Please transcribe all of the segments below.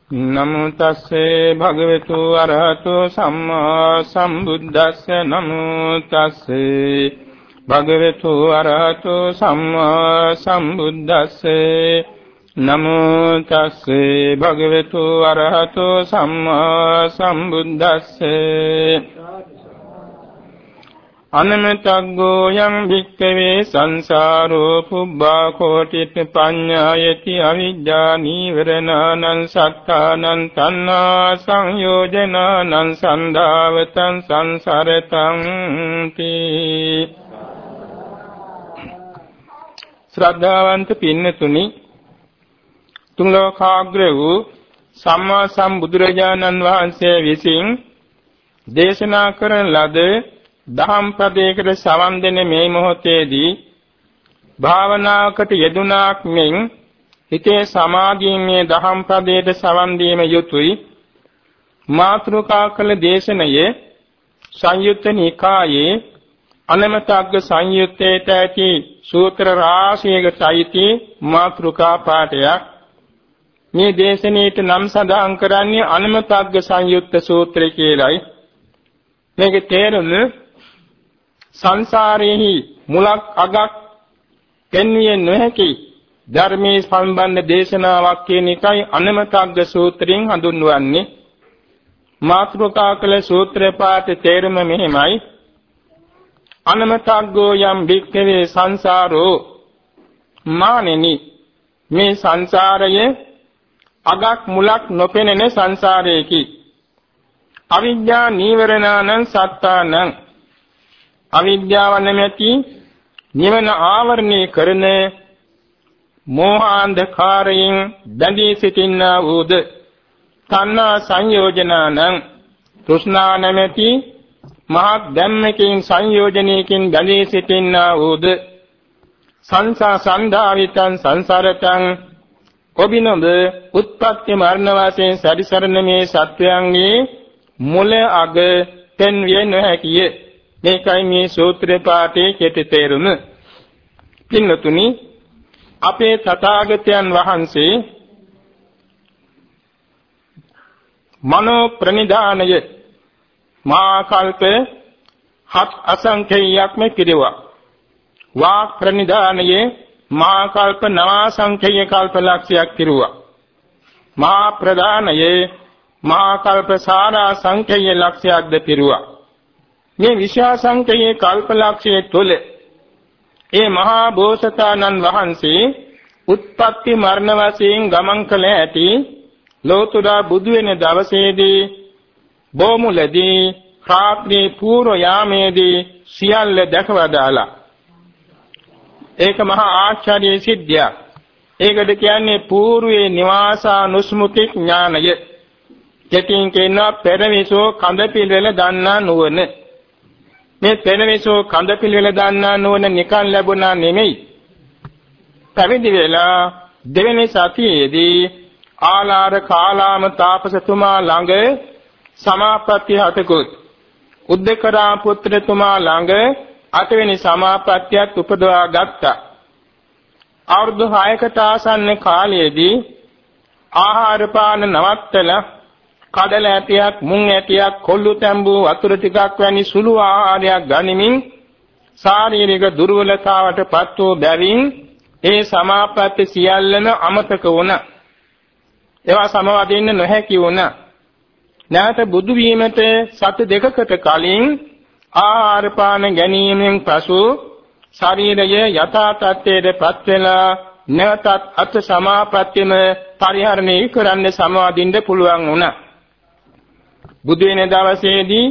නමෝ තස්සේ භගවතු අරහතෝ සම්මා සම්බුද්දස්සේ නමෝ තස්සේ භගවතු අරහතෝ සම්මා සම්බුද්දස්සේ නමෝ තස්සේ භගවතු අරහතෝ සම්මා සම්බුද්දස්සේ අනමතග්ගෝ යං භික්ඛවේ සංසාරෝ පුබ්බා කෝටිත පඤ්ඤායති අවිජ්ජා නීවරණං සත්තානං තණ්හා සංයෝජනානං සන්දාවතං සංසරතං තී. ශ්‍රද්ධාවන්ත පින්නතුනි, තුන් ලෝකාග්‍ර වූ සම්මා සම්බුදුරජාණන් වහන්සේ විසින් දේශනා කරන ලද දහම් පදයකට සවන් දෙන මේ මොහොතේදී භාවනාවකට යෙදුණාක් මෙන් හිතේ සමාධියෙන් මේ දහම් පදයට සවන් දීම යුතුයි. මාතෘකා කළ දේශනයේ සංයුත්ත නිකායේ අනමතග්ග සංයුත්තේට ඇති සූත්‍ර රාශියකට අයිති මාතෘකා පාඨයක්. මේ දේශනාවට නම් සඳහන් කරන්නේ අනමතග්ග සංයුත්ත සූත්‍රය කියලායි. මේකේ තේරුම සංසාරයේ මුලක් අගක් පෙන්විය නොහැකි ධර්මයේ සම්බන්ධ දේශනාවක් කියන එකයි අනමතග්ග සූත්‍රයෙන් හඳුන්වන්නේ. මාතෘකා කළ සූත්‍ර පාඨ තේරුම මෙහිමයි. අනමතග්ගෝ යම් භික්ඛවේ සංසාරෝ, මානෙනි මේ සංසාරයේ අගක් මුලක් නොපෙනෙන සංසාරයේකි. අවිද්‍යා නීවරණානං සත්තානං, අවිද්‍යාව නැමැති නිවන ආවරණය කරන මෝහාන්ධකාරයෙන් බැඳී සිටින්නා වූද, තණ්හා සංයෝජනානං, තෘෂ්ණා නැමැති මහත් ධම්මකින් සංයෝජනයකින් බැඳී සිටින්නා වූද, සංසා සන්දාවිතං සංසාරතං, ඔබිනොබ උත්පත්ති මරණ වශයෙන් සැරිසරන මේ සත්වයන්ගේ මුල අග පෙන්විය නොහැකිය. මේකයි මේ සූත්‍ර පාඨයේ කෙටි තේරුම. පින්නතුනි, අපේ තථාගතයන් වහන්සේ මනෝ ප්‍රනිධානය මා කල්ප හත් අසංඛේයයක්ම කිරුවා. වාක් ප්‍රනිධානයේ මා කල්ප නවාසංඛේය කල්ප ලක්ෂයක් කිරුවා. මහා ප්‍රදානයේ මහා කල්ප සාරා සංඛේය ලක්ෂයක්ද පිරුවා. මේ විශා සංඛේය කල්ප ලක්ෂයේ තුල ඒ මහා බෝසතාණන් වහන්සේ උත්පත්ති මරණ වශයෙන් ගමන් කළ ඇති ලෝතුරා බුදු වෙන දවසේදී බොමුලදී රාත්‍රී පූර්ව යාමේදී සියල්ල දැකවදාලා. ඒක මහා ආශ්චර්ය සිද්ධියක්. ඒකට කියන්නේ పూర్වේ නිවාසානුස්මෘති ඥානය. කෙටින් කියනවා පෙරවිසෝ කඳ පිළිවෙල දන්නා නුවණ. මේ පෙරවිසෝ කඳ පිළිවෙල දන්නා නුවණ නිකන් ලැබුණා නෙමෙයි. පැවිදි වෙලා දෙවෙනි සතියේදී ආලාර කාලාම තාපසතුමා ළඟ සමාපatti හතකුත්, උද්දකරා පුත්‍රතුමා ළඟ අටවෙනි සමාපත්තියත් උපදවා ගත්තා. අවුරුදු 6කට ආසන්න කාලයේදී ආහාර පාන නවත්තලා කඩල ඇටයක්, මුං ඇටයක්, කොල්ලු තැඹු වතුර ටිකක් වැනි සුළු ආහාරයක් ගනිමින් ශාරීරික දුර්වලතාවට පත් වූ බැවින් ඒ සමාපatti සියල්ලම අමතක වුණා. ඒවා සමවදින්න නොහැකි වුණා. නැවත බුදු වීමට සති දෙකකට කලින් ආහාර පාන ගැනීමෙන් පසු ශරීරය යථා තත්ත්වයට පත් වෙලා නැවතත් අත් සමාපත්තියම පරිහරණය කරන්න සමවදින්න පුළුවන් වුණා. බුදු වෙන දවසේදී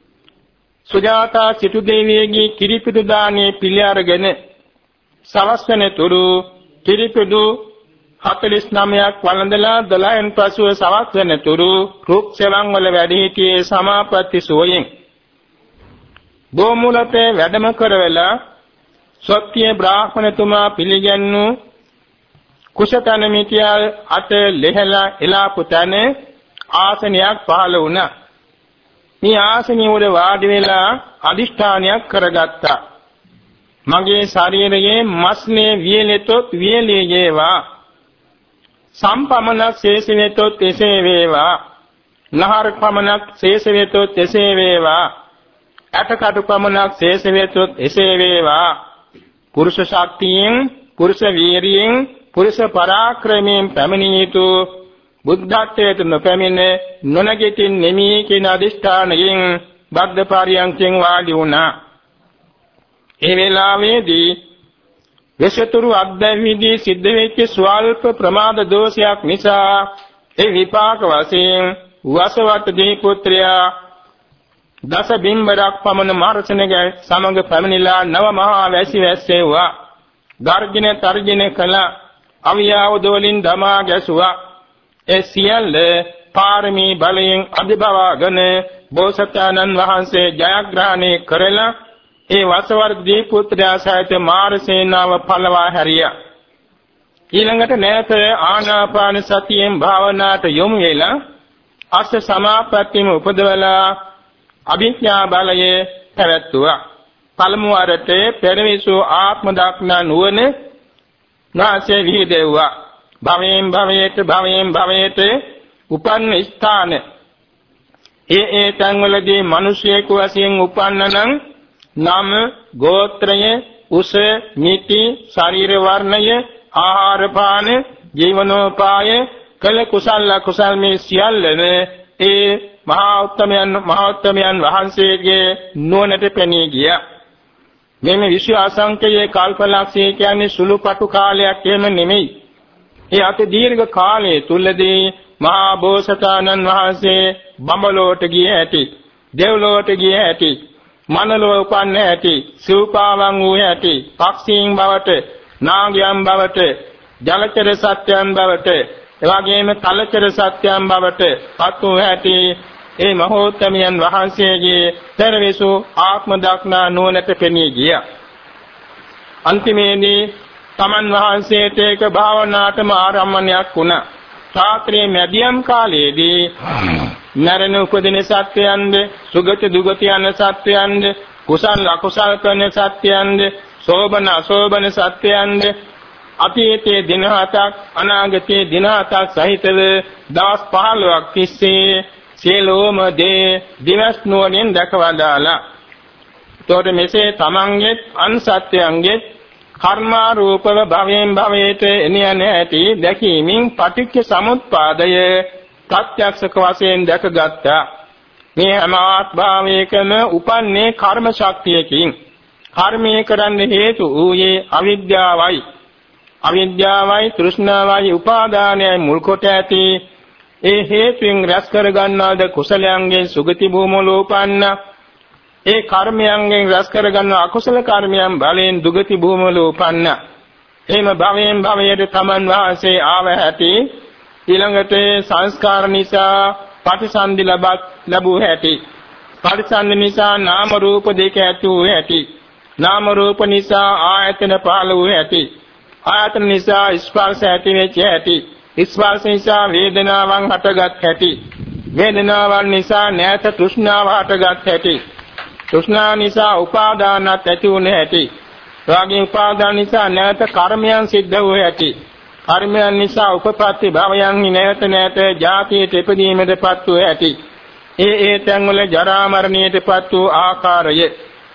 සුජාතා සිටු දේවියගේ කිරිපිඩු දානේ පිළි අරගෙන සවස් වෙන තුරු කිරිපිඩු 49ක් වළඳලා 12න් පසුව සවස් වෙන තුරු රුක් සෙවන් වල වැඩ සිටියේ සමාපatti සෝයෙන්. බොමුලතේ වැඩම කරවලා සත්‍ය බ්‍රාහ්මණතුමා පිළිගන්නු කුසතන මිත්‍යාල් අත ලෙහලා එලාපුතන ආසනයක් පහළ වුණා. මේ ආසනිය උඩ වාඩි වෙලා අදිෂ්ඨානයක් කරගත්තා. මගේ ශරීරයේ මස්නේ වියලෙතොත් වියලේ යේවා සම්පමනක් ශේෂ වේතොත් එසේ වේවා. නහර පමණක් ශේෂ වේතොත් එසේ වේවා. අටකටු පමණක් ශේෂ වේතොත් එසේ වේවා. පුරුෂ ශක්තියෙන්, පුරුෂ වීරියෙන්, පුරුෂ පරාක්‍රමයෙන් පැමිණිය යුතු බුද්ධත්වයට නොපැමිණ නොනගිටින් නෙමී කියන අදිෂ්ඨානයෙන් බද්ධ පාරියන්කෙන් වාඩි වුණා. ඒ වෙලාවේදී විශේෂතුරු අද්දැවිදී සිද්ධ වෙච්ච ස්වල්ප ප්‍රමාද දෝෂයක් නිසා ඒ විපාක වශයෙන් වසවත දී පුත්‍රයා දස බිම්බරක් පමණ මාර්සනග සමග පැමිණිලා නව මහා වැසි වැස්සෙව්වා. ගර්ජන තර්ජන කළ අවියාවද වලින් දමා ගැසුවා. ඒ සියල්ල පාරමී බලයෙන් අධිබවගෙන බෝසතාණන් වහන්සේ ජයග්‍රහණය කරලා ඒ වසවර්ගී පුත්‍රයා සහිත මාරසේනාව පළවා හැරියා. ඊළඟට නැත ආනාපාන සතියෙන් භාවනාවට යොමු වෙලා අෂ්ට සමාපත්තියම උපදවලා අභිඥා බලයේ පැවැත්තුවා. පළමු වරට පෙරවිසු ආත්ම දක්නා නුවණ නාසයේ විහිදෙව්වා. භවයෙන් භවයට උපන්න ස්ථාන ඒ තන්වලදී මිනිසෙකු වශයෙන් උපන්නනම් නාම ගෝත්‍රය උස නිති ශරීර වර්ණය ආහාර පාන ජීවනෝපාය කළ කුසල කුසල් මේ සියල්ලම ඒ මහා උත්තමයන් වහන්සේගේ නුවණට පෙනී ගියා. මේ විශ්ව අසංකේය කල්පලක්ෂය කියන්නේ සුළුපටු කාලයක් එහෙම නෙමෙයි. ඒ අති දීර්ඝ කාලය තුලදී මහා බෝසතාණන් වහන්සේ බඹලොවට ගිය හැටි, දෙව්ලොවට ගිය හැටි, මනලොව උපන්න හැටි, සිව්පාවන් වූ හැටි, පක්ෂීන් බවට, නාගයන් බවට, ජලචර සත්‍යයන් බවට, එවාගෙම තලචර සත්‍යයන් බවට පත් වූ හැටි ඒ මහෝත්තමයන් වහන්සේගේ පෙරවිසු ආත්ම දක්නා නුවණට පෙනී ගියා. අන්තිමේදී තමන් වහන්සේට ඒක භාවනාටම ආරම්භණයක් වුණා. රාත්‍රියේ මැදියම් කාලයේදී නරණ උපදින සත්‍යයන්ද, සුගති දුගති යන සත්‍යයන්ද, කුසල අකුසල කරන සත්‍යයන්ද, සෝබන අසෝබන සත්‍යයන්ද, අතීතයේ දින 7ක් අනාගතයේ දින 7ක් සහිතව දවස් 15ක් තිස්සේ සියලුම දේ දිවස් නුවණින් දැකවදාලා. තොර මෙසේ තමන්ගේ අන්සත්‍යයන්ගේ කර්මාරූපව භවයෙන් භවයට එනියන ඇති දැකීමෙන් පටිච්ච සමුප්පාදය ප්‍රත්‍යක්ෂක වශයෙන් දැකගත්තා. මේ හැම ආත්භාවයකම උපන්නේ කර්ම ශක්තියකින්. කර්මයේ කරන්න හේතු වූයේ අවිද්‍යාවයි. අවිද්‍යාවයි තෘෂ්ණාවයි උපාදානයයි මුල් කොට ඇති ඒ හේතුන් රැස් කර ගන්නාද කුසලයන්ගෙන් සුගති භූමවල උපන්න, ඒ කර්මයන්ගෙන් රැස් කර ගන්න අකුසල කර්මයන් බලෙන් දුගති භූමවල උපන්න. එහෙම භවයෙන් භවයට තමන් වහන්සේ ආව ඇති. ඊළඟට සංස්කාර නිසා ප්‍රතිසන්දි ලැබුව ඇති. ප්‍රතිසන්දි නිසා නාම රූප දෙක ඇති වූ ඇති. නාම රූප නිසා ආයතන පහළ වූ ඇති. ආයතන නිසා ස්පර්ශ ඇති වෙච්ච ඇති. ස්පර්ශ නිසා වේදනාවන් හටගත් ඇති. වේදනාවන් නිසා නැත තෘෂ්ණාව හටගත් ඇති. තෘෂ්ණා නිසා උපාදානත් ඇති වුනේ ඇති. රාගී උපාදාන නිසා නැත කර්මයන් සිද්ධ වූ ඇති. කර්මයන් නිසා උපපත්ති භවයන් නැත ජාතියට ඉපදීමටපත් වූ ඇති. ඒ තැන්වල ජරා මරණයටපත් වූ ආකාරය,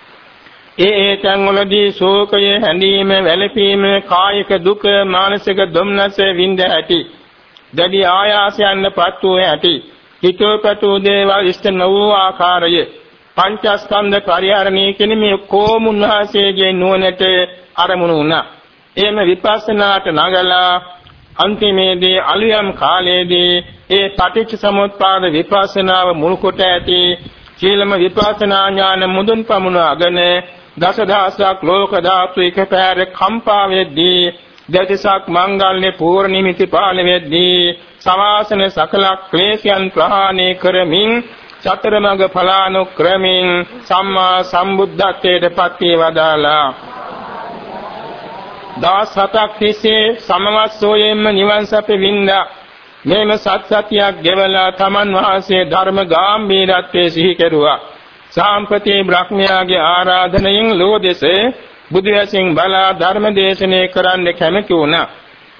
ඒ තැන්වලදී ශෝකය, හැඬීම, වැළපීම, කායික දුක, මානසික දුම්නස විඳ ඇති. දැඩි ආයාසයන්පත් වූ ඇති. හිතෝපතු දේවල් ඉෂ්ට නොවූ ආකාරය, පංචස්කන්ධ පරිහරණය කියන මේ කොමුන්වහන්සේගේ නුවණට අරමුණු වුණා. එහෙම විපස්සනාට නගලා අන්තිමේදී අලුයම් කාලයේදී ඒ පටිච්ච සමුප්පාද විපස්සනාව මුල් කොට ඇති සීලම විපස්සනා ඥාන මුදුන් පමුණවාගෙන දසදහසක් ලෝක ධාතු එකපාර කම්පා වෙද්දී දසක් මංගල්‍ය පූර්ණිමිති පාල වෙද්දී සවාසන සකල ක්ලේශයන් ප්‍රහාණය කරමින් චතරමග ඵලානුක්‍රමෙන් සම්මා සම්බුද්ධත්වයට පත් වේවදාලා. දවස් 7ක් තිස්සේ සමවස්සෝයෙන්ම නිවන් සැප වින්දා. මේම සත්‍යයක් ගෙවලා තමන් වහන්සේ ධර්ම ගාම්භීරත්වයේ සිහි කෙරුවා. සාම්පති බ්‍රහ්මයාගේ ආරාධනයෙන් ලෝදෙසේ බුදු ඇසින් බලා ධර්ම දේශනේ කරන්න කැමති වුණා.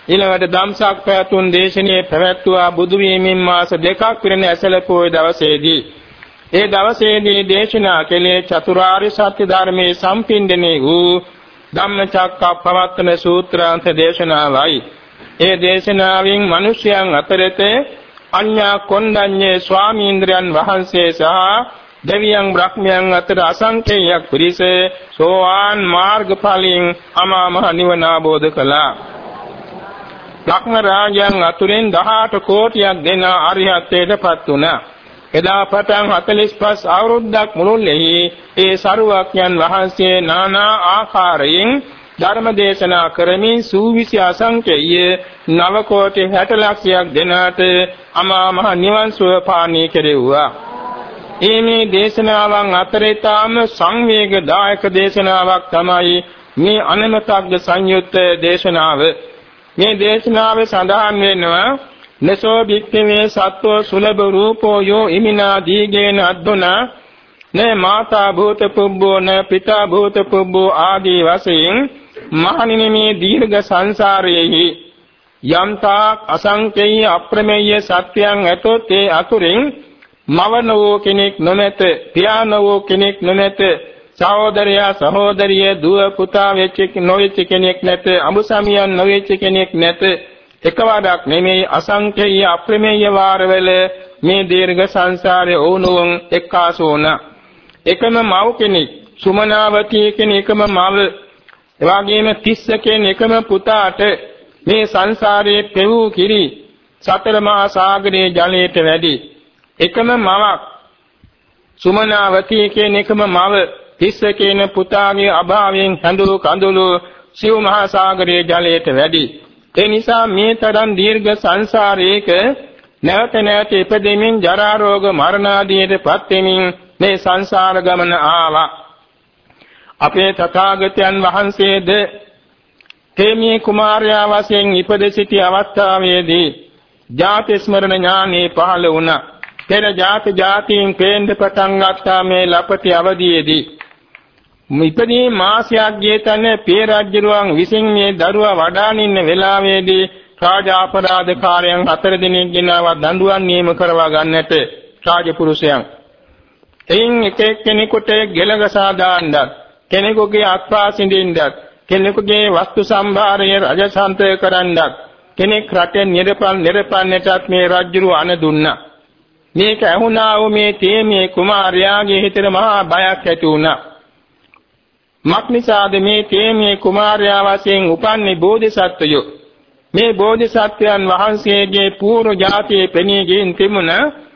ඊළඟට ධම්සක් පැතුම් දේශනාවේ පැවැත්වුවා බුදු වීමෙන් මාස 2ක් පිරෙන ඇසළ පොහොය දවසේදී. ඒ දවසේදී දේශනා කළේ චතුරාර්ය සත්‍ය ධර්මයේ සම්පින්දණය වූ ධම්මචක්කප්පවත්තන සූත්‍රාන්ත දේශනාවයි. ඒ දේශනාවෙන් මිනිසයන් අතරත අඤ්ඤා කොණ්ඩඤ්ඤේ ස්වාමීන්ද්‍රයන් වහන්සේ සහ දෙවියන් බ්‍රහ්මයන් අතර අසංඛේයයක් පිරිස සෝවාන් මාර්ගඵලයෙන් අමා මහ නිවන අවබෝධ කළා. බ්‍රහ්ම රාජයන් අතුරෙන් 18 කෝටියක් දෙන අරිහත්ත්වයටපත් වුණා. එදා පටන් 45 අවුරුද්දක් මුළුල්ලේ ඒ සරුවක්යන් වහන්සේ নানা ආකාරයෙන් ධර්ම දේශනා කරමින් සූවිසි අසංඛේය 9 කෝටි 60 ලක්ෂයක් දෙනාට අමා මහ නිවන් සුව පානීය කෙරෙව්වා. මේ දේශනාවන් අතරේ තාම සංවේගදායක දේශනාවක් තමයි මේ අනමතග්ග සංයුත්ත දේශනාව. මේ දේශනාවේ සඳහන් වෙනවා නසෝ භික්ඛවේ සත්වෝ සුලභ රූපෝ යෝ ඉමිනා දීගේන අද්දුනා නේ මාතා භූත පුබ්බෝ න පිතා භූත පුබ්බෝ ආදී වශයෙන් මහණෙනි මේ දීර්ඝ සංසාරයේහි යම්තා අසංකේය අප්‍රමේය සත්‍යයන් ඇතොත් ඒ අතුරින් මවනෝ කෙනෙක් නොමැත, පියානෝ කෙනෙක් නොමැත, සහෝදරයා සහෝදරිය දුව පුතා වෙච්ච නොවෙච්ච කෙනෙක් නැත, අමුසමියන් නොවෙච්ච කෙනෙක් නැත. එකවරක් නෙමෙයි අසංකේය අප්‍රමේය වාරවල මේ දීර්ඝ සංසාරයේ වුණුන් එක්කාසෝන එකම මව් කෙනෙක් සුමනාවතී කෙනෙක් එකම මව එවාගෙම 30 කෙනෙක් එකම පුතාට මේ සංසාරයේ පෙවූ කිරි සතර මහා සාගරයේ ජලයට වැඩි එකම මවක් සුමනාවතී කෙනෙක් එකම මව 30 කෙනෙක් පුතාගේ අභාවයෙන් හඳු කඳුළු සිව් මහා සාගරයේ ජලයට වැඩි. ඒ නිසා මේ තරම් දීර්ඝ සංසාරයක නැවත නැවත ඉපදෙමින් ජරා රෝග මරණ ආදීටපත් වෙමින් මේ සංසාර ගමන ආවා. අපේ තථාගතයන් වහන්සේද තේමී කුමාරයා වශයෙන් ඉපද සිටි අවස්ථාවේදී ජාති ස්මරණ ඥානෙ පහළ වුණා. පෙර ජාතීන් පේන්න පටන් ගත්තා මේ ලපටි අවදීයේදී. ඉපදී මාසයක් ගියතන පේ රජුරුවන් විසින් මේ දරුවා වඩාන ඉන්න වෙලාවේදී රාජ අපරාධකාරයන් 4 දෙනෙක් ගෙනාවා දඬුවම් නියම කරවා ගන්නට රාජපුරුෂයන්. එයින් එක එක්කෙනෙකුට ගෙලගසා දාන්නත්, කෙනෙකුගේ අත්පා සිඳින්නත්, කෙනෙකුගේ වස්තු සම්භාරය රජසන්තය කරන්නත්, කෙනෙක් රටෙන් නිරපන්නටත් මේ රජුරු අණ දුන්නා. මේක ඇහුණා වූ මේ තේමේ කුමාරයාගේ හිතේ මහා බයක් ඇති වුණා. මක්නිසාද මේ තේමේ කුමාරයා වශයෙන් උපන්නේ බෝධිසත්වයෝ. මේ බෝධිසත්වයන් වහන්සේගේ පූර්ව ජාතියේ පෙනී ගින් තිබුණ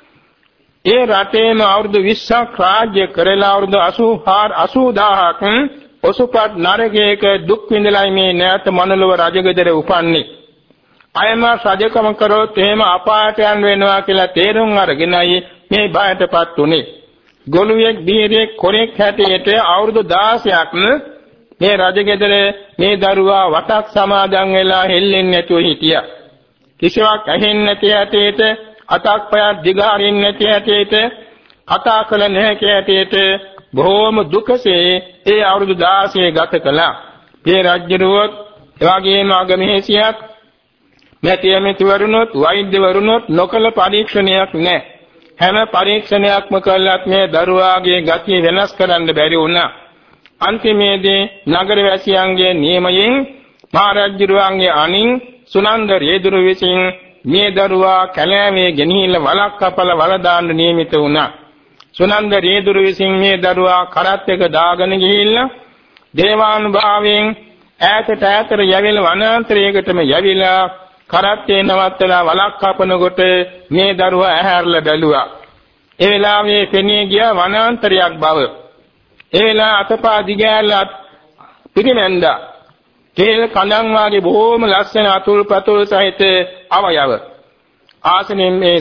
ඒ රටේම අවුරුදු 20ක් රාජ්‍ය කරලා අවුරුදු 80000ක් ඔසුපත් නරකයක දුක් විඳලා මේ නැවත මනලව රජගෙදර උපන්නේ. අයම රජකම කරොත් එහෙම අපායට යන්න වෙනවා කියලා තේරුම් අරගෙනයි මේ බයටපත් උනේ. ගොළුෙක් බීරෙක් කොරෙක් හැටියට අවුරුදු 16ක් මේ රජගෙදර මේ දරුවා වටක් සමාදන් වෙලා හෙල්ලෙන්නේ නැතුව හිටියා. කිසිවක් ඇහෙන්නේ නැති හැටියට අතක් පයක් දිගාරින්නේ නැති හැටියට කතා කළ නැහැ හැටියට බොහෝම දුකසේ ඒ අවුරුදු 16 ගත කළා. මේ රජුරුවත් එවාගේම අගමහේසියක් මැතිවරුණොත් වෛද්‍යවරුණොත් නොකල පරීක්ෂණයක් නැහැ. හැම පරීක්ෂණයක්ම කළත් මේ දරුවාගේ ගතිය වෙනස් කරන්න බැරි වුණා. අන්තිමේදී නගර වැසියන්ගේ නියමයෙන් මහරජුරුවන්ගේ අණින් සුනන්ද රේදුරු විසින් මේ දරුවා කැලෑවේ ගෙනහිල්ලා වලක් කපලා වල දාන්න නියමිත වුණා. සුනන්ද රේදුරු විසින් මේ දරුවා කරත් එක දාගෙන ගිහිල්ලා දේවානුභාවයෙන් ඈතට යවිල වනාන්තරයකටම යවිලා කරත්තේ නවත්තලා වලක් කපනකොට මේ දරුවා ඇහැරලා බැලුවා. ඒ වෙලාවේ පෙනී ගියා වනාන්තරයක් බව. ඒ වෙලාව අතපා දිගෑරලා පිටිමැන්දා. තේල් කඳන් වාගේ බොහෝම ලස්සන අතුල් පතුල් සහිත අවයව. ආසනෙන් මේ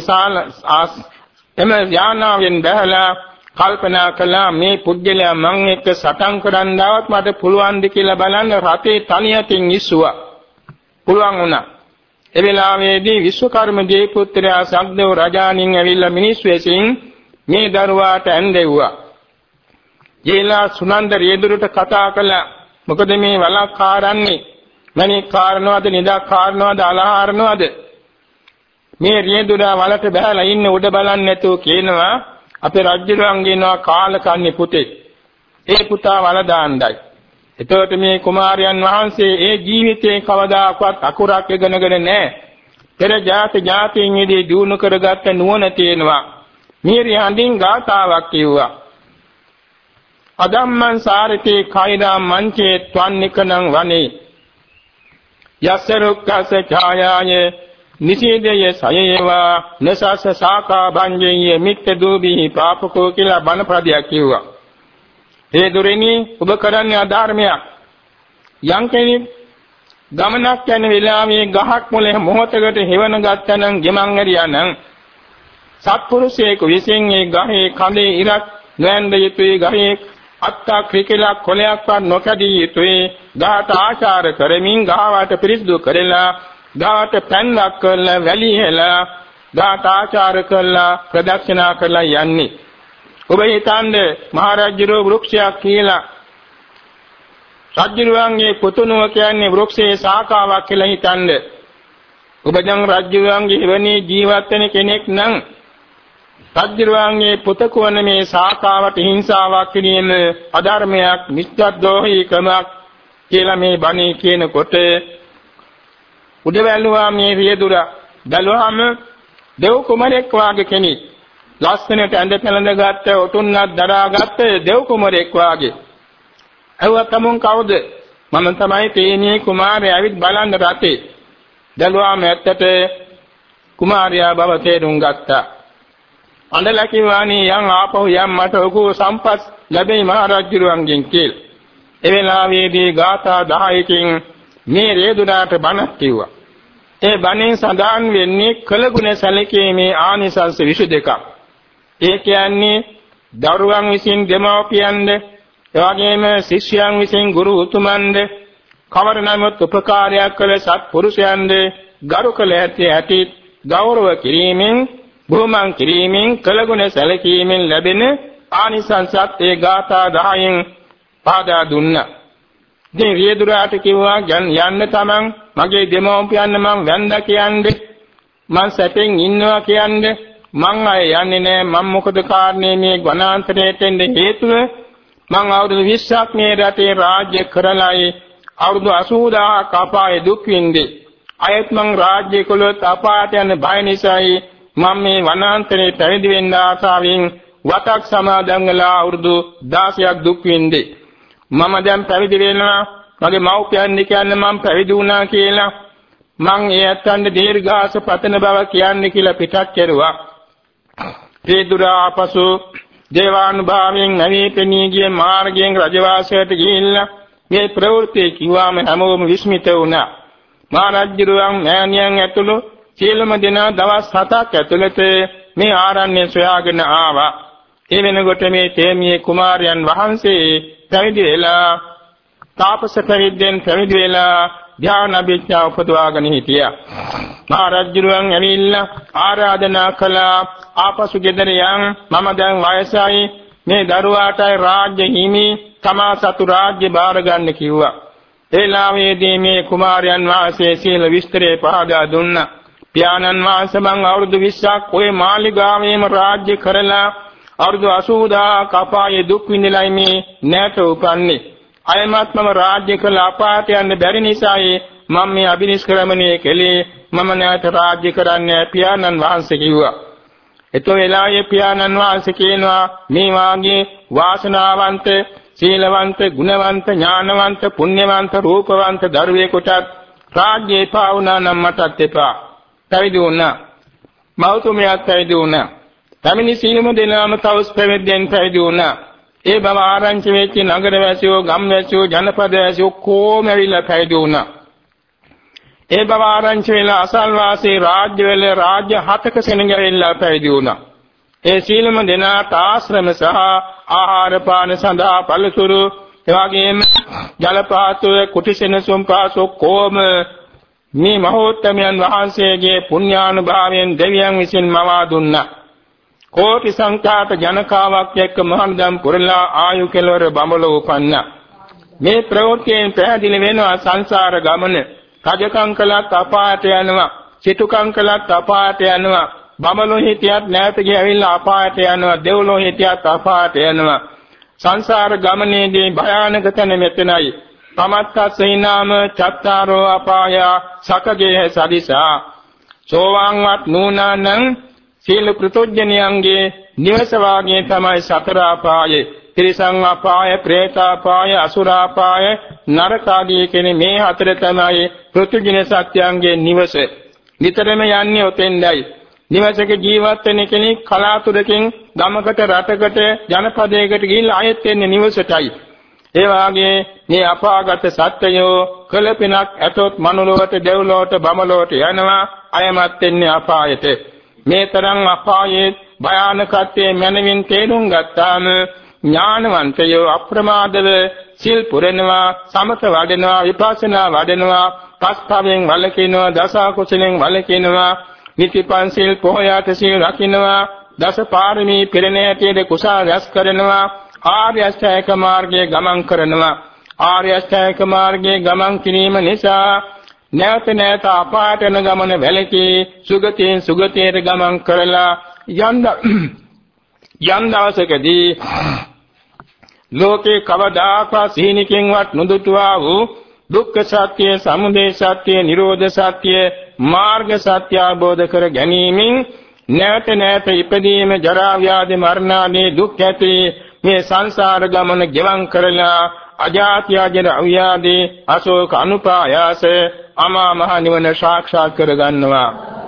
එම යානාවෙන් බැලලා කල්පනා කළා මේ පුජ්‍යලයා මං එක්ක සටන් කරන්නවත් මට පුළුවන් ද කියලා බලන්න රතේ තනියටින් ඉස්සුවා. පුළුවන් වුණා. ඒ වෙලාවේදී විශ්වකර්ම දේවපුත්‍රයා සග්දේව රජාණන් ඇවිල්ලා මිනිස් වෙසින් මේ දරුවාට ඇඳෙව්වා. ජීලා සුනන්ද රේදුරුට කතා කළා. මොකද මේ වලක් කාරන්නේ මණික් කාරණවද නිදක් කාරණවද අලහාරණවද මේ රියදුරා වලට බහලා ඉන්න උඩ බලන්නේ නැතුව කියනවා අපේ රජුරන්ගේ නවා කාලකන්ණි පුතේ. ඒ පුතා වල දාන්නයි. එතකොට මේ කුමාරයන් වහන්සේ ඒ ජීවිතේ කවදාකවත් අකුරක් ඉගෙනගෙන නැහැ. පෙර ජාතීන්ෙදී දිනු කරගත්ත නුවණ තියෙනවා. මීරි හඳින් ගාථාවක් කිව්වා. අදම්මං සාරිතේ කයිදා මංචේ ත්වන්නිකනං වනේ යස්සරුක්කස ඡායාය නිසීදයේ සයේවා නසස සාකා භංජයේ මිත්ත දූබී පාපකෝ කියලා බණ පදයක් කිව්වා. ඒ දුරිනි ඔබ කරන්නේ අධර්මයක්. යම් කෙනෙක් ගමනක් යන වෙලාවේ ගහක් මුලේ මොහොතකට හෙවණ ගත්තනම් ගෙමන් ඇරියානම් සත්පුරුෂයෙකු විසින් ඒ ගහේ කඳේ ඉරක් නොඇඳ යුතුයි. ගහේ අත්තා ක්‍රිකලක් කොලයක්වත් නොකඩිය යුතුයි. ගහට ආචාර කරමින් ගහවට පිරිසිදු කරලා ගහට පැන්ලක් කරලා වැලිහෙලා ගහට ආචාර කරලා ප්‍රදක්ෂිනා කරලා යන්නේ. ඔබ හිතන්නේ මහරජුරෝ වෘක්ෂයක් කියලා රජුරුවන්ගේ පුතුණුව කියන්නේ වෘක්ෂයේ ශාඛාවක් කියලා හිතන්නේ. ඔබ දැන් රජුරුවන්ගේ එවැනි ජීවත් වෙන කෙනෙක් නම් රජුරුවන්ගේ පුතකවන මේ ශාඛාවට හිංසාවක් කිරීම අධර්මයක් මිත්‍යාද්‍රෝහීකමක් කියලා මේ බණේ කියනකොට උඩවැළුවා මේ රියදුර බැලුවාම දෙව් කුමරෙක් වාගේ කෙනෙක් ලස්සනට ඇඳ පැළඳගත්ත ඔටුන්නක් දරාගත්ත දෙව් කුමරෙක් වාගේ. අවතමුන් කවුද? මම තමයි තේමී කුමාරයා ඇවිත් බලන්න රටේ. බැලුවාම ඇත්තට කුමාරයා බව තේරුම් ගත්තා. අඬලා කිව්වානේ යන් ආපහු යම් මට ඔකෝ සම්පත් ලැබෙයි මහරජුරුවන්ගෙන් කියලා. ඒ වෙලාවේදී ගාථා 10කින් මේ රේදුනාට බණක් කිව්වා. ඒ බණෙන් සඳහන් වෙන්නේ කළගුණ සැලකීමේ ආනිසංස 22ක්. ඒ කියන්නේ දරුවන් විසින් දෙමව්පියන්ද එවැගේම ශිෂ්‍යයන් විසින් ගුරු උතුමන්ද කවර නමුත් උපකාරයක් කළ සත්පුරුෂයන්ද ගරු කළ ඇති ගෞරව කිරීමෙන් බොහොමන් කිරීමෙන් කළගුණ සැලකීමෙන් ලැබෙන ආනිසංසත් ඒ ගාථා 10න් පාදා දුන්නා. ඉතින් රියදුරාට කිව්වා යන්න තමන් මගේ දෙමව්පියන් මං වැන්දා කියන්නේ මං සැපෙන් ඉන්නවා කියන්නේ මං අය යන්නේ නෑ. මං මොකද කාරණේ මේ වනාන්තරයට එන්න හේතුව මං අවුරුදු 20ක් මේ රටේ රාජ්‍ය කරලායි අවුරුදු 80000ක් අපායේ දුක් විඳේ. අයත් මං රාජ්‍ය කළොත් අපායට යන බය නිසායි මම මේ වනාන්තරේ පැවිදි වෙන්න ආසාවෙන් වතක් සමාදන් වෙලා අවුරුදු 16ක් දුක් විඳේ. මම දැන් පැවිදි වෙනවා. මගේ මව්පියන් කියන්නේ මම පැවිදි වුණා කියලා මං ඒ ඇත්තන්ට දීර්ඝාස පතන බව කියන්නේ කියලා පිටත් කෙරුවා. රියදුරා ආපසු දේවානුභාවයෙන් නැවීපෙනී ගිය මාර්ගයෙන් රජවාසයට ගිහිල්ලා මේ ප්‍රවෘත්ති කිව්වාම හැමෝම විස්මිත වුණා. මහරජුරුවන් මෑණියන් ඇතුළු සියලුම දෙනා දවස් 7ක් ඇතුළත මේ ආරණ්‍ය සොයාගෙන ආවා. ඒ වෙනකොට මේ තේමියේ කුමාරයන් වහන්සේ පැවිදි වෙලා තාපස පරිද්දෙන් පැවිදි වෙලා ධ්‍යාන අභිඥා උපදවාගෙන හිටියා. මහරජුරුවන් ඇවිල්ලා ආරාධනා කළා ආපසු ගෙදර යන් මම දැන් වයසයි මේ දරුවාටයි රාජ්‍ය හිමි තමා සතු රාජ්‍ය බාර ගන්න කිව්වා. ඒ ලාමේදී මේ කුමාරයන් වහන්සේ සීල විස්තරේ පහදා දුන්නා. පියාණන් වහන්සේ මං අවුරුදු 20ක් ඔය මාලිගාවේම රාජ්‍ය කරලා අවුරුදු 80000ක් අපායේ දුක් විඳලා මේ නැට උපන්නේ. අයමත් මම රාජ්‍ය කළ අපායට යන්න බැරි නිසායි මම මේ අභිනිෂ්ක්‍රමණය කළේ. මම නැවත රාජ්‍ය කරන්නේ පියාණන් වහන්සේ කිව්වා. එතෝ වෙලාවේ පියාණන් වහන්සේ කියනවා මේ වාගේ වාසනාවන්ත සීලවන්ත ගුණවන්ත ඥානවන්ත පුණ්‍යවන්ත රූපවන්ත දරුවෙකුට රාජ්‍ය එපා වුණා නම් මටත් එපා. පැවිදි වුණා. මෞතුමියත් පැවිදි වුණා. පැමිණි සීලම දෙනාම තවස් පැවිද්දෙන් පැවිදි වුණා. ඒ බව ආරංචි වෙච්ච නගරවැසියෝ ගම්වැසියෝ ජනපදවැසියෝ කොහොම ඇවිල්ලා පැවිදි වුණා. ඒ බව ආරංචි වෙලා අසල්වාසී රාජ්‍යවල රාජ්‍ය 7ක සෙනඟෙල්ලා පැවිදි වුණා. ඒ සීලම දෙනාට ආශ්‍රම සහ ආහාර පාන සඳහා පළතුරු එවාගෙම ජලපාතෝය කුටිසෙනසුම් පාසෝ කොම මේ මහෝත්තමයන් වහන්සේගේ පුණ්‍යානුභාවයෙන් දෙවියන් විසින් මවා දුන්නා. කෝටි සංඛ්‍යාත ජනකාවක් එක්ක මහණදම් පුරලා ආයු කෙලවර බඹල උපන්නා. මේ ප්‍රවෘත්තියෙන් පැහැදිලි වෙනවා සංසාර ගමන. රජකම් කළත් අපායට යනවා, සිටුකම් කළත් අපායට යනවා, බඹලෝ හිටියත් නැවත ගියවිලා අපායට යනවා, දෙව්ලෝ හිටියත් අපායට යනවා. සංසාර ගමනේදී භයානක තැන මෙතනයි. පමත්තස්සීනාම චත්තාරෝ අපාය සකගේ සදිසා. සෝවාන්වත් නූනානං සීල පෘතුජ්ජනියන්ගේ නිවස වාගේ තමයි සතර අපායේ. ත්‍රිසං අපාය, പ്രേතාපාය, අසුරාපාය, නරකාදී කියන මේ හතර තමයි පෘතුජන සත්‍යයන්ගේ නිවස. නිතරම යන්නේ ඔතෙන්දයි. නිවසක ජීවත් වෙන කෙනෙක් කලාතුරකින් ගමකට, රටකට, ජනපදයකට ගිහිල්ලා ආයෙත් එන්නේ නිවසටයි. ඒ වාගේ මේ අපාගත සත්‍යයෝ කලපිනක් ඇතොත් මනුලොවට, දෙව්ලොවට, බඹලොවට යනවා, අයමත් එන්නේ අපායට. මේ තරම් අපායේ භයානකත්වයේ මනමින් තේරුම් ගත්තාම ඥානවන්තයෝ අප්‍රමාදව සිල් පුරනවා, සමත වඩනවා, විපස්සනා වඩනවා, පස්පවෙන් වළකිනවා, දස කුසලෙන් වළකිනවා, නිතිපන්සිල් පොහොයාට සිල් රකින්නවා, දස පාරමී පිරණෑටියේ කුසල රැස් කරනවා, ආර්ය අෂ්ටාංග මාර්ගයේ ගමන් කරනවා. ආර්ය අෂ්ටාංග මාර්ගයේ ගමන් කිරීම නිසා නැවත නැවත අපායට යන ගමන වැළකී සුගතියෙන් සුගතියට ගමන් කරලා යම් දවසකදී ලෝකේ කවදාකවත් සීනිකින්වත් නොදුටුවා වූ දුක්ඛ සත්‍ය, සමුදය සත්‍ය, නිරෝධ සත්‍ය, මාර්ග සත්‍ය අවබෝධ කර ගැනීමෙන් නැවත නැවත ඉපදීම, ජරා ව්‍යාධි මරණ ආදී දුක් ඇති මේ සංසාර ගමන ගෙවන් කරලා අජාති අජර අව්‍යාදී අශෝක අනුපායාස අමා මහ නිවන සාක්ෂාත් කර ගන්නවා.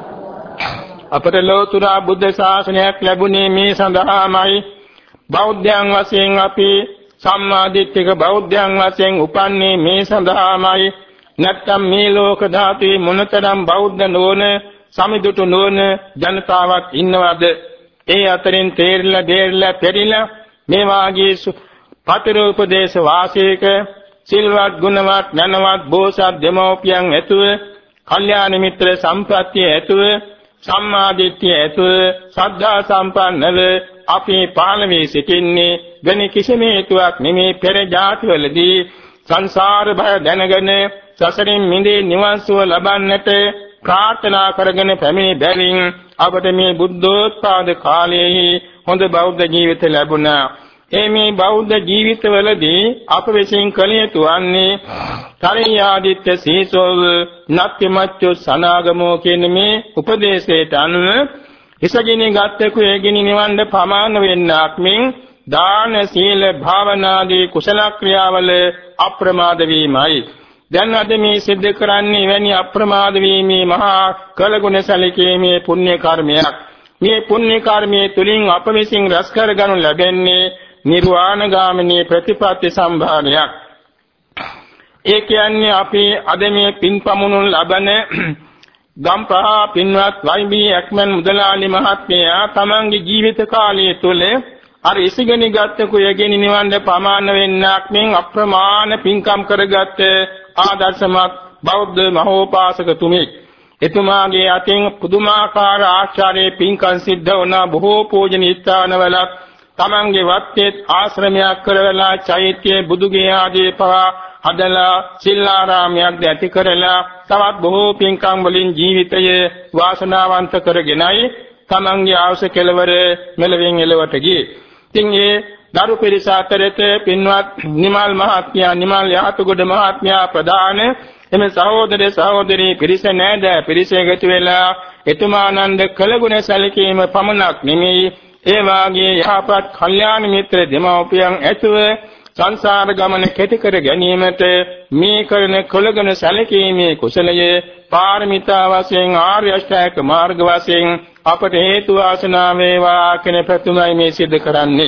අපට ලෝතර බුද්ධ ශාසනයක් ලැබුණේ මේ සඳහාමයි. බෞද්ධයන් වශයෙන් අපි සම්මා දිට්ඨික බෞද්ධයන් වශයෙන් උපන්නේ මේ සඳහාමයි. නැත්නම් මේ ලෝක ධාතුවේ මොනතරම් බෞද්ධ නොවන, සමිදුටු නොවන ජනතාවක් ඉන්නවද? ඒ අතරින් තේරිලා දෙරිලා පෙරිලා මේ වාගේ පතරෝපදේශ වාසයක සිල්වත්, ගුණවත්, ඥානවත්, බෝසත් දෙමෝපියන් ඇතුව, කල්යාණ මිත්‍ර සම්ප්‍රත්‍ය ඇතුව, සම්මා දිට්ඨිය ඇතුව, සද්ධා සම්පන්නව අපි පාලමේ සිටින්නේ වෙන කිසිම හේතුවක් නෙමේ. පෙර ජාතිවලදී සංසාර භය දැනගෙන සසරින් මිදී නිවන් සුව ලබන්නට ප්‍රාර්ථනා කරගෙන පැමිණි බැවින් අපට මේ බුද්ධෝත්පාද කාලයේ හොඳ බෞද්ධ ජීවිත ලැබුණා. මේ බෞද්ධ ජීවිතවලදී අප විසින් කළ යුතු වන්නේ තරියාදිත්‍ය සීසෝව නත්තිමච්චු සනාගමෝ කියන මේ උපදේශයට අනුව ඉසගිනි ගත්තකු ඒගිනි නිවන්න ප්‍රමාණ වෙන්නක් මෙන් දාන, සීල, භාවනාදී කුසල ක්‍රියාවල අප්‍රමාද වීමයි. දැන් අද මේ සිද්ධ කරන්නේ වැනි අප්‍රමාද වීමේ මහා කළගුණ සැලකීමේ පුණ්‍ය කර්මයක්. මේ පුණ්‍ය කර්මයේ තුලින් අප විසින් රැස් කරගනු ලැබෙන්නේ නිර්වාණගාමිනී ප්‍රතිපත්ති සම්භාරයක්. ඒ කියන්නේ අපි අද මේ පින්පමුණුන් ලබන ගම්පහ පින්වත් වයිබී ඇක්මන් මුදලාලි මහත්මයා තමන්ගේ ජීවිත කාලය තුළ අර ඉසිගනි ගත්ත කුයගෙන නිවන්න ප්‍රමාණ වෙන්නක් මෙන් අප්‍රමාණ පින්කම් කරගත් ආදර්ශමත් බෞද්ධ මහෝපාසක තුමෙක්. එතුමාගේ අතින් පුදුමාකාර ආචාර්ය පින්කම් සිද්ධ වුණ බොහෝ පූජනීය ස්ථානවල තමන්ගේ වත්තේ ආශ්‍රමයක් කරවලා චෛත්‍ය බුදුගේ ආදී පවා හදලා සිල්ලාරාමයක් ඇති කරලා තවත් බොහෝ පින්කම් වලින් ජීවිතය වාසනාවන්ත කරගෙනයි තමන්ගේ ආශ කෙලවර මෙලෙවින් එලවට ගියේ. ඉතින් ඒ දරු පිරිස අතරත පින්වත් නිමල් මහත්මයා, නිමල් යහතුගොඩ මහත්මයා ප්‍රදාන එම සහෝදර සහෝදරී පිරිස නෑද පිරිස එකතු වෙලා එතුමානන්ද කළගුණ සැලකීම පමණක් නෙමෙයි, ඒ වාගේ යහපත් කල්යාණ මිත්‍ර දෙමව්පියන් ඇතුව සංසාර ගමන කෙටි කර ගැනීමට මේ කරන කළගුණ සැලකීමේ කුසලය පාරමිතා වශයෙන්, ආර්ය අෂ්ටාංග මාර්ග වශයෙන් අපට හේතු වාසනා වේවා කියන ප්‍රතුමයි මේ සිද්ධ කරන්නේ.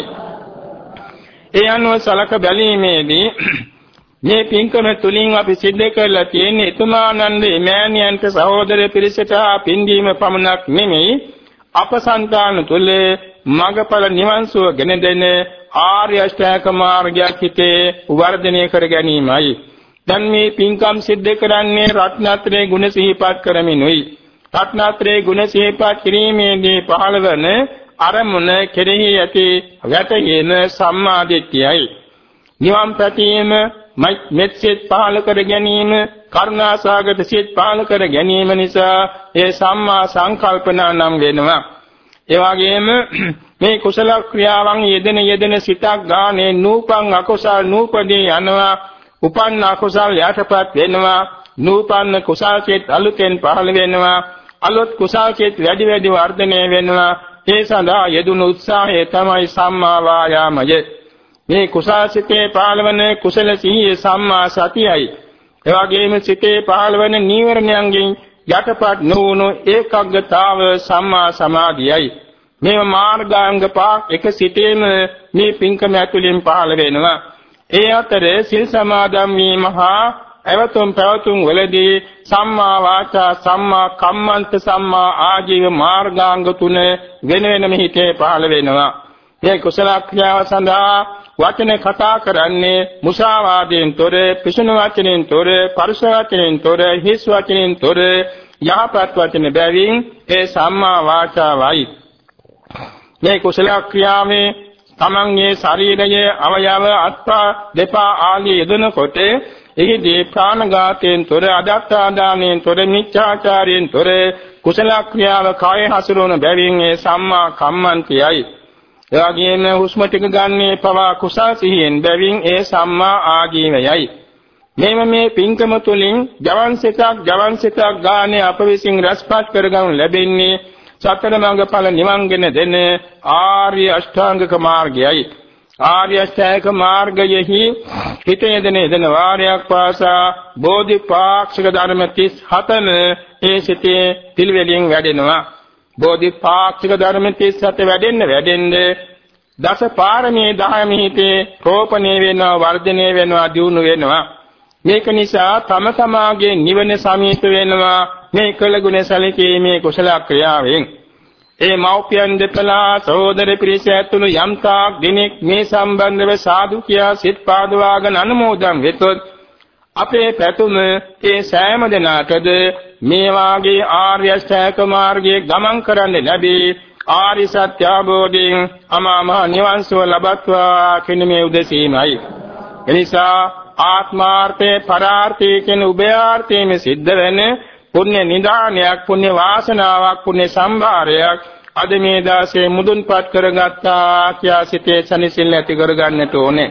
ඒ අනුව සලක බැලීමේදී මේ පින්කම තුලින් අපි සිද්ධ කරලා තියෙන එතුමානන්ද එමෑණියන්ට සහෝදර පිරිසට පින්දීම පමණක් නෙමෙයි, අප సంతాන තුල මගපල නිවන් සුව ගෙන දෙන ආර්ය අෂ්ටාංග මාර්ගයක් හිතේ වර්ධනය කර ගැනීමයි. දැන් මේ පින්කම් සිද්ධ කරන්නේ රත්නත්‍රේ ගුණ සිහිපත් කරමිනුයි. රත්නත්‍රේ ගුණ සිහිපත් කිරීමේදී පහළවන අරමුණ කෙරෙහි ඇති වැටගෙන සම්මා දිට්ඨියයි. නිවන් පැතීම මෙත් සිත් පහළ කර ගැනීම, කරුණාසගත සිත් පහළ කර ගැනීම නිසා ඒ සම්මා සංකල්පනා නම් වෙනවා. ඒ වගේම මේ කුසල ක්‍රියාවන් යෙදෙන සිතක් ගානේ නූපන් අකුසල් නූපදී යනවා, උපන්න අකුසල් යටපත් වෙනවා, නූපන්න කුසල් සිත් අලුතෙන් පහළ වෙනවා, අලුත් කුසල් සිත් වැඩි වර්ධනය වෙනවා. ඒ සඳහා යෙදුණු උත්සාහය තමයි සම්මා වායාමය. මේ කුසල් සිතේ පහළවන කුසල සිහිය සම්මා සතියයි. ඒ වගේම සිතේ පහළවන නීවරණයන්ගෙන් යටපත් නොවුණු ඒකාග්‍රතාව සම්මා සමාධියයි. මේ මාර්ගාංග පහ එක සිටේම මේ පින්කම ඇතුළෙන් පහළ වෙනවා. ඒ අතර සිල් සමාදන් වීම හා එවතුම් පැවතුම් වලදී සම්මා වාචා, සම්මා කම්මන්ත, සම්මා ආජීව මාර්ගාංග තුන වෙන හිතේ පහළ වෙනවා. මේ කුසල ක්‍රියාව සඳහා වචන කතා කරන්නේ මුසාවාදයෙන් තොර, පිසුණු වචනෙන් තොර, පරුෂ වචනෙන් තොර, හිස් වචනෙන් තොර යහපත් වචන බැවින් ඒ සම්මා වාචාවයි. මේ කුසල ක්‍රියාවේ තමන්ගේ ශරීරයේ අවයව අත්පා දෙපා ආදී යෙදෙනකොට එහිදී ප්‍රාණඝාතයෙන් තොර, අදත්තාදානයෙන් තොර, මිච්ඡාචාරයෙන් තොර කුසල ක්‍රියාව කාය හසුරුවන බැවින් ඒ සම්මා කම්මන්තයයි. එවැගේම හුස්ම ටික ගන්නේ පවා කුසල් සිහියෙන් බැවින් ඒ සම්මා ආජීවයයි. මේ පින්කම තුලින් ජවන් සිතක් ගානේ අප විසින් රැස්පත් කරගනු ලැබෙන්නේ සතර මඟඵල නිවන්ගෙන දෙන ආර්ය අෂ්ටාංගික මාර්ගයයි. ආර්ය අෂ්ටාංගික මාර්ගයෙහි හිතේ දෙන වාරයක් පාසා බෝධිපාක්ෂික ධර්ම 37ම ඒ සිතේ පිළිවෙලින් වැඩෙනවා. බෝධිපාක්ෂික ධර්ම 37 වැඩෙන්න දස පාරමී 10 හිතේ රෝපණය වෙනවා, වර්ධනය වෙනවා, දියුණු වෙනවා. මේක නිසා තම තමාගේ නිවන සමීප වෙනවා. මේ කළගුණ සැලකීමේ කුසල ක්‍රියාවෙන් ඒ මෞපියන් දෙපළා සහෝදර පිරිස ඇතුළු යම්තාක් දිනෙක මේ සම්බන්ධව සාදු කියා සිත් පාදවාගෙන අනුමෝදන් වෙතොත් අපේ පැතුම ඒ සෑම දිනකද මේ වාගේ ආර්ය අෂ්ටාංග මාර්ගයේ ගමන් කරන්න ලැබී ආරි සත්‍ය අවබෝධයෙන් අමා මහ නිවන් සුව ලබත්වා කියන මේ උදෙසීමයි. එනිසා ආත්මාර්ථේ පරාර්ථේ කියන උභයාර්ථයෙන් සිද්ධ වෙන පුණ්‍ය නිදානයක්, පුණ්‍ය වාසනාවක්, පුණ්‍ය සම්භාරයක් අද මේ දාසේ මුදුන්පත් කරගත්තා කියා සිතේ සනිසිල් ඇති කරගන්නට ඕනේ.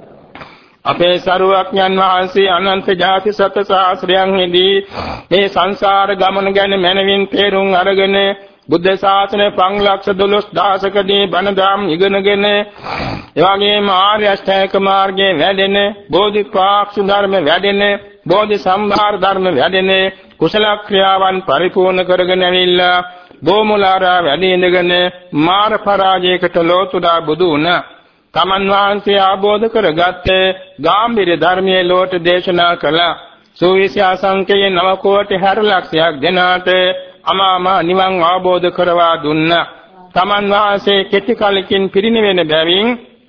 අපේ සරුවඥන් වහන්සේ අනන්ත ජාති සත සහස්‍රයන්හිදී මේ සංසාර ගමන ගැන මනවින් තේරුම් අරගෙන බුද්ධ ශාසනය 512000කදී බණ දාම් ඉගෙනගෙන එවැගේම ආර්ය අෂ්ටාංගික මාර්ගයේ වැඩෙන, බෝධිපාක්ෂික ධර්ම වැඩෙන, බෝධි සම්භාර ධර්ම වැඩෙන කුසල ක්‍රියාවන් පරිපූර්ණ කරගෙන ඇවිල්ලා බොමුලාරා වැඩි ඉඳගෙන මාර පරාජයකට ලෝතුඩා බුදු වුණා. තමන් වහන්සේ ආબોධ කරගත්තේ ගාම්භීර ධර්මයේ ලෝට දේශනා කළා. සූවිසි අසංකේය 9 කෝටි 60 ලක්ෂයක් දෙනාට අමාම නිවන් ආબોධ කරවා දුන්නා. තමන් වහන්සේ කෙටි කලකින් පිරිනිවෙන බැවින්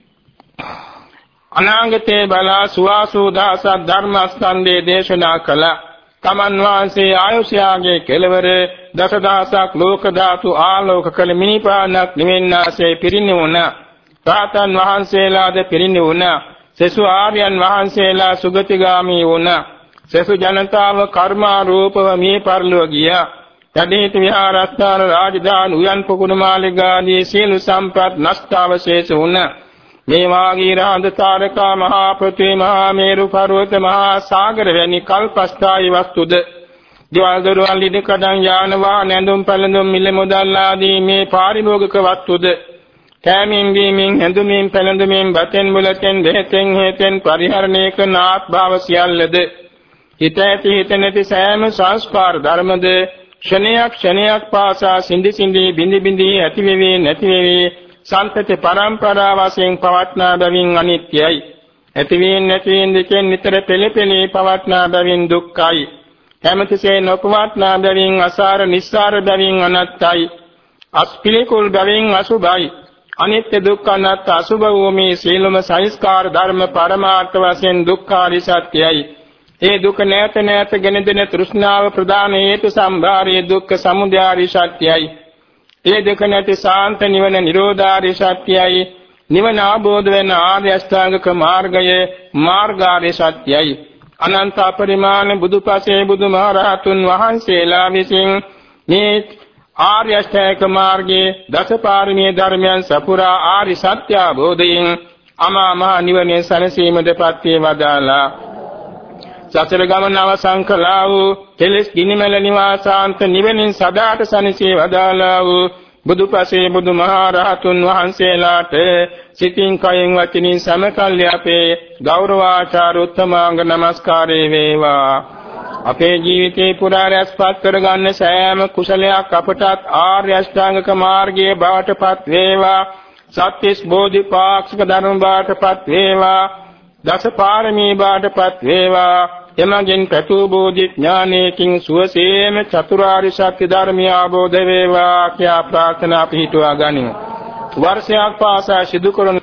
අනාගතේ බලා සුවාසුදාස ධර්මස්කන්ධේ දේශනා කළා. තමන් වහන්සේ ආයුෂයාගේ කෙලවර දසදහසක් ලෝක ධාතු ආලෝක කළ මිනිපානක් නිවෙන්නාසේ පිරිනිවුණා. රාතන් වහන්සේලාද පිරිනිවුණා. සසු ආර්යයන් වහන්සේලා සුගතිගාමී වුණා. සසු ජනතාව කර්මාරූපව මේ පරිලෝක ගියා. යදීත විහාරස්ථාන රාජධානි උයන් පොකුණු මාලිගාදී සියලු සම්පත් නෂ්ටාවශේෂ වුණා. මේ වාගී රාන්ද තාරකා මහා පෘථිවි මහා මේරු පර්වත මහා සාගර වැනි කල්පස්ථායි වස්තුද දිවල් දරුවල් ඉදකඩම් යාන වාහන ඇඳුම් පැළඳුම් මිල මුදල් ආදී මේ පාරිභෝගික වස්තුද කෑමෙන් බීමෙන් ඇඳුමින් පැළඳුමින් බතෙන් මුලතෙන් දෙහෙතෙන් හේතෙන් පරිහරණය කරන ආත්භාව සියල්ලද හිත ඇති හිත නැති සෑම සංස්කාර ධර්මද ක්ෂණයක් පාසා සිඳි සිඳි බිඳි බිඳි ඇති වෙවි නැති වෙවි සම්පත පරම්පරා වශයෙන් පවත්නා බැවින් අනිත්‍යයි. ඇතිවීම නැතිවීම දෙකෙන් නිතර පෙළපෙළී පවත්නා බැවින් දුක්ඛයි. හැමතිසේ නොපවත්නා බැවින් අසාර නිස්සාර බැවින් අනත්තයි. අස්පිලිකුල් බැවින් අසුභයි. අනිත්‍ය දුක්ඛ අනාත්ම අසුභ වූ මේ සීලම සංස්කාර ධර්ම පරමාර්ථ වශයෙන් දුක්ඛාරි සත්‍යයි. ඒ දුක නැත නැත ගෙන දෙන තෘෂ්ණාව ප්‍රදාන හේතු සම්භාරයේ දුක්ඛ සමුදයාරි සත්‍යයි. ඒ දෙක නැති සාන්ත නිවන නිරෝධාරි සත්‍යයි. නිවන ආબોධ වෙන ආර්ය අෂ්ටාංගික මාර්ගයේ මාර්ගාර්ය සත්‍යයි. අනන්ත පරිමාණ බුදුපසේ බුදුමහරහතුන් වහන්සේලා විසින් මේ ආර්ය අෂ්ටාංගික මාර්ගයේ දසපාරමී ධර්මයන් සපුරා ආර්ය සත්‍ය අවබෝධයෙන් අමා මහ නිවනේ සැනසීමටපත් වේ වදාලා. සතර ගමන අවසන් කළා වූ කෙලෙස් ගිනිමෙල නිවාසාන්ත නිවෙනින් සදාට සැනසී වදාලා වූ බුදුපසේ බුදුමහරහතුන් වහන්සේලාට සිතින් කයෙන් වචනින් සමකල්ය අපේ ගෞරවාචාර උත්තමාංග නමස්කාරේ වේවා. අපේ ජීවිතේ පුරා රැස්පත් කරගන්න සෑම කුසලයක් අපටත් ආර්ය අෂ්ටාංගික මාර්ගයේ බවටපත් වේවා. සත්‍තිස් බෝධිපාක්ෂික ධර්ම බවටපත් වේවා. දස පාරමී බවටපත් වේවා. එමගින් ප්‍රතු බෝධි ඥානයෙන් සුවසේම චතුරාර්ය සත්‍ය ධර්මය අවබෝධ වේවා කියා ප්‍රාර්ථනා පිහිටුවා ගනිමු. වර්ෂයක් පාසා සිදු කරන